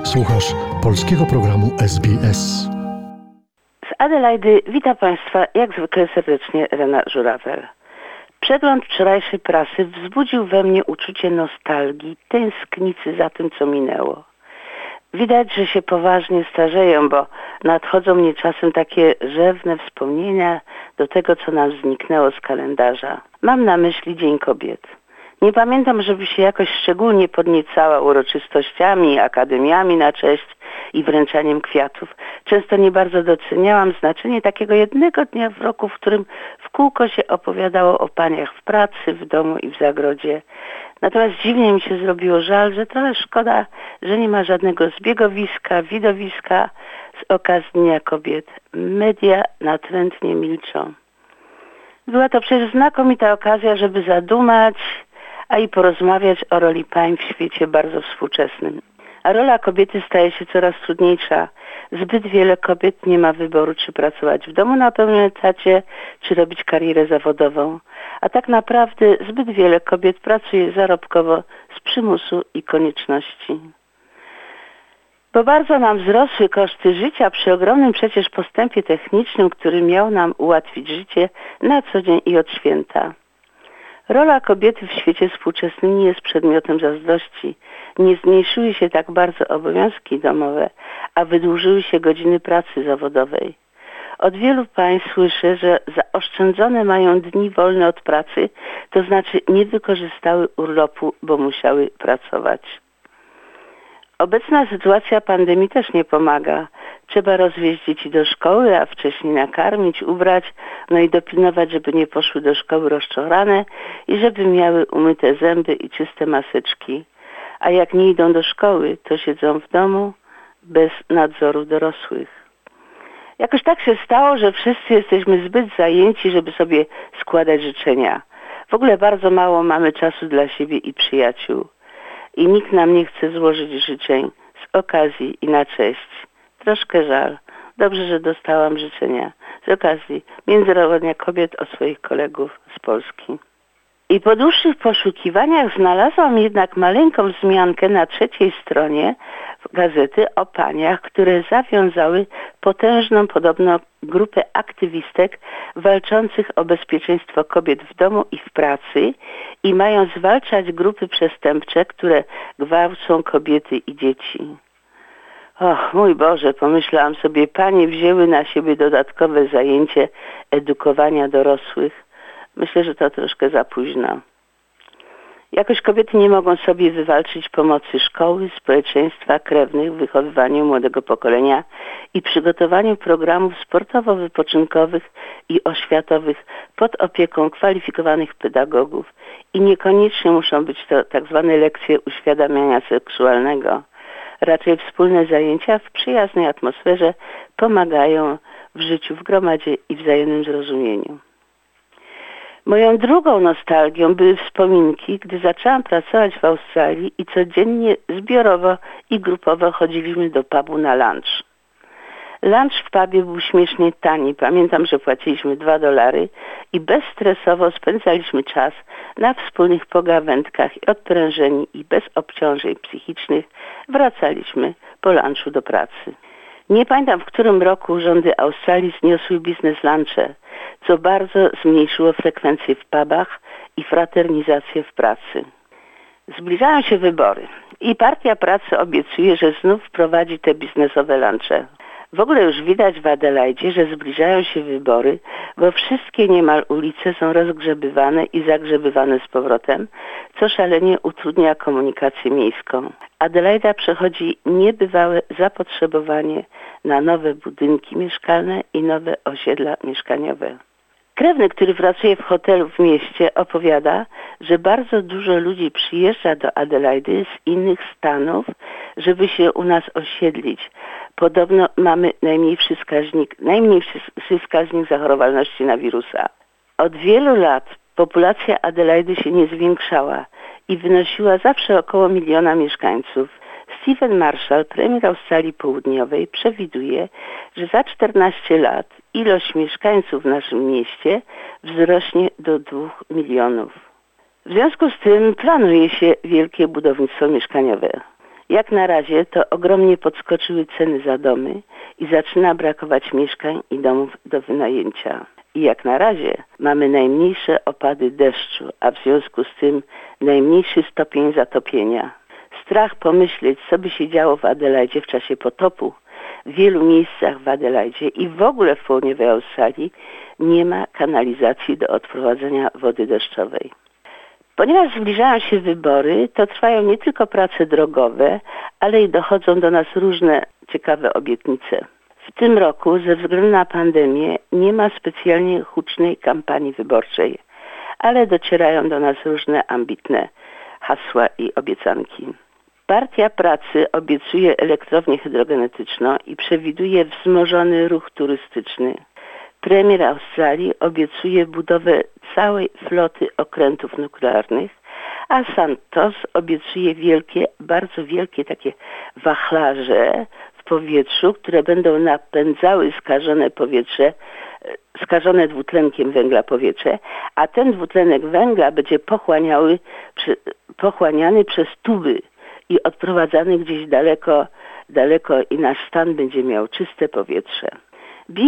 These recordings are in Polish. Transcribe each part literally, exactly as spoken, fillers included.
Słuchasz polskiego programu S B S. Z Adelaidy witam Państwa jak zwykle serdecznie Rena Żurawer. Przegląd wczorajszej prasy wzbudził we mnie uczucie nostalgii, tęsknicy za tym, co minęło. Widać, że się poważnie starzeją, bo nadchodzą mnie czasem takie rzewne wspomnienia do tego, co nam zniknęło z kalendarza. Mam na myśli Dzień Kobiet. Nie pamiętam, żeby się jakoś szczególnie podniecała uroczystościami, akademiami na cześć i wręczaniem kwiatów. Często nie bardzo doceniałam znaczenie takiego jednego dnia w roku, w którym w kółko się opowiadało o paniach w pracy, w domu i w zagrodzie. Natomiast dziwnie mi się zrobiło żal, że trochę szkoda, że nie ma żadnego zbiegowiska, widowiska z okazji Dnia Kobiet. Media natrętnie milczą. Była to przecież znakomita okazja, żeby zadumać, a i porozmawiać o roli pań w świecie bardzo współczesnym. A rola kobiety staje się coraz trudniejsza. Zbyt wiele kobiet nie ma wyboru, czy pracować w domu na pełnym etacie, czy robić karierę zawodową. A tak naprawdę zbyt wiele kobiet pracuje zarobkowo z przymusu i konieczności. Bo bardzo nam wzrosły koszty życia przy ogromnym przecież postępie technicznym, który miał nam ułatwić życie na co dzień i od święta. Rola kobiety w świecie współczesnym nie jest przedmiotem zazdrości. Nie zmniejszyły się tak bardzo obowiązki domowe, a wydłużyły się godziny pracy zawodowej. Od wielu pań słyszę, że zaoszczędzone mają dni wolne od pracy, to znaczy nie wykorzystały urlopu, bo musiały pracować. Obecna sytuacja pandemii też nie pomaga. Trzeba rozwieźć dzieci do szkoły, a wcześniej nakarmić, ubrać, no i dopilnować, żeby nie poszły do szkoły rozczorane i żeby miały umyte zęby i czyste maseczki. A jak nie idą do szkoły, to siedzą w domu bez nadzoru dorosłych. Jakoś tak się stało, że wszyscy jesteśmy zbyt zajęci, żeby sobie składać życzenia. W ogóle bardzo mało mamy czasu dla siebie i przyjaciół. I nikt nam nie chce złożyć życzeń z okazji i na cześć. Troszkę żal. Dobrze, że dostałam życzenia z okazji Międzynarodowego Dnia Kobiet od swoich kolegów z Polski. I po dłuższych poszukiwaniach znalazłam jednak maleńką wzmiankę na trzeciej stronie gazety o paniach, które zawiązały potężną podobno grupę aktywistek walczących o bezpieczeństwo kobiet w domu i w pracy i mają zwalczać grupy przestępcze, które gwałcą kobiety i dzieci. Och, mój Boże, pomyślałam sobie, panie wzięły na siebie dodatkowe zajęcie edukowania dorosłych. Myślę, że to troszkę za późno. Jakoś kobiety nie mogą sobie wywalczyć pomocy szkoły, społeczeństwa, krewnych w wychowywaniu młodego pokolenia i przygotowaniu programów sportowo-wypoczynkowych i oświatowych pod opieką kwalifikowanych pedagogów i niekoniecznie muszą być to tak zwane lekcje uświadamiania seksualnego. Raczej wspólne zajęcia w przyjaznej atmosferze pomagają w życiu w gromadzie i wzajemnym zrozumieniu. Moją drugą nostalgią były wspominki, gdy zaczęłam pracować w Australii i codziennie zbiorowo i grupowo chodziliśmy do pubu na lunch. Lunch w pubie był śmiesznie tani. Pamiętam, że płaciliśmy dwa dolary i bezstresowo spędzaliśmy czas na wspólnych pogawędkach i odprężeni i bez obciążeń psychicznych wracaliśmy po lunchu do pracy. Nie pamiętam, w którym roku rządy Australii zniosły biznes lunche, co bardzo zmniejszyło frekwencję w pubach i fraternizację w pracy. Zbliżają się wybory i Partia Pracy obiecuje, że znów wprowadzi te biznesowe lunche. W ogóle już widać w Adelaidzie, że zbliżają się wybory, bo wszystkie niemal ulice są rozgrzebywane i zagrzebywane z powrotem, co szalenie utrudnia komunikację miejską. Adelaida przechodzi niebywałe zapotrzebowanie na nowe budynki mieszkalne i nowe osiedla mieszkaniowe. Krewny, który pracuje w hotelu w mieście, opowiada, że bardzo dużo ludzi przyjeżdża do Adelaidy z innych stanów, żeby się u nas osiedlić. Podobno mamy najmniejszy wskaźnik, najmniejszy wskaźnik zachorowalności na wirusa. Od wielu lat populacja Adelaidy się nie zwiększała i wynosiła zawsze około miliona mieszkańców. Stephen Marshall, premier Australii Południowej, przewiduje, że za czternaście lat ilość mieszkańców w naszym mieście wzrośnie do dwóch milionów. W związku z tym planuje się wielkie budownictwo mieszkaniowe. Jak na razie to ogromnie podskoczyły ceny za domy i zaczyna brakować mieszkań i domów do wynajęcia. I jak na razie mamy najmniejsze opady deszczu, a w związku z tym najmniejszy stopień zatopienia. Strach pomyśleć, co by się działo w Adelaidzie w czasie potopu. W wielu miejscach w Adelaidzie i w ogóle w południowej Australii nie ma kanalizacji do odprowadzenia wody deszczowej. Ponieważ zbliżają się wybory, to trwają nie tylko prace drogowe, ale i dochodzą do nas różne ciekawe obietnice. W tym roku ze względu na pandemię nie ma specjalnie hucznej kampanii wyborczej, ale docierają do nas różne ambitne hasła i obiecanki. Partia Pracy obiecuje elektrownię hydrogenetyczną i przewiduje wzmożony ruch turystyczny. Premier Australii obiecuje budowę całej floty okrętów nuklearnych, a Santos obiecuje wielkie, bardzo wielkie takie wachlarze w powietrzu, które będą napędzały skażone powietrze, skażone dwutlenkiem węgla powietrze, a ten dwutlenek węgla będzie pochłaniały, pochłaniany przez tuby i odprowadzany gdzieś daleko, daleko i nasz stan będzie miał czyste powietrze. B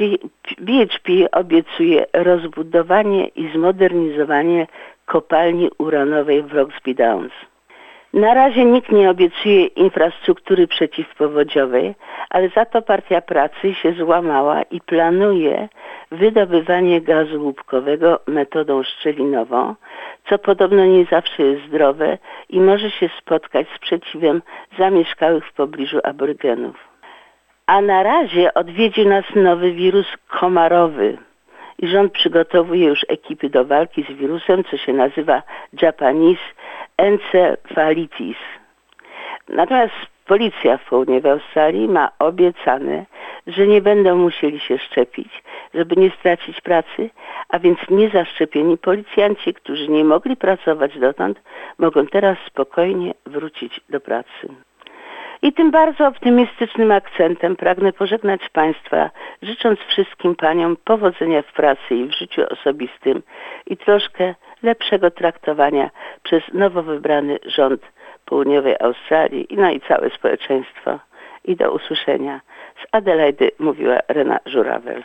H P obiecuje rozbudowanie i zmodernizowanie kopalni uranowej w Roxby Downs. Na razie nikt nie obiecuje infrastruktury przeciwpowodziowej, ale za to Partia Pracy się złamała i planuje wydobywanie gazu łupkowego metodą szczelinową, co podobno nie zawsze jest zdrowe i może się spotkać z sprzeciwem zamieszkałych w pobliżu aborygenów. A na razie odwiedzi nas nowy wirus komarowy i rząd przygotowuje już ekipy do walki z wirusem, co się nazywa Japanese Encephalitis. Natomiast policja w południowej Australii ma obiecane, że nie będą musieli się szczepić, żeby nie stracić pracy, a więc niezaszczepieni policjanci, którzy nie mogli pracować dotąd, mogą teraz spokojnie wrócić do pracy. I tym bardzo optymistycznym akcentem pragnę pożegnać Państwa, życząc wszystkim Paniom powodzenia w pracy i w życiu osobistym i troszkę lepszego traktowania przez nowo wybrany rząd południowej Australii i no i całe społeczeństwo. I do usłyszenia. Z Adelaidy mówiła Rena Żurawel.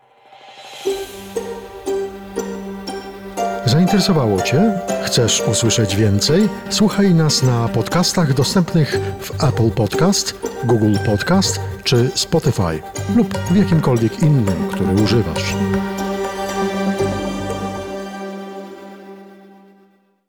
Zainteresowało Cię? Chcesz usłyszeć więcej? Słuchaj nas na podcastach dostępnych w Apple Podcast, Google Podcast czy Spotify lub w jakimkolwiek innym, który używasz.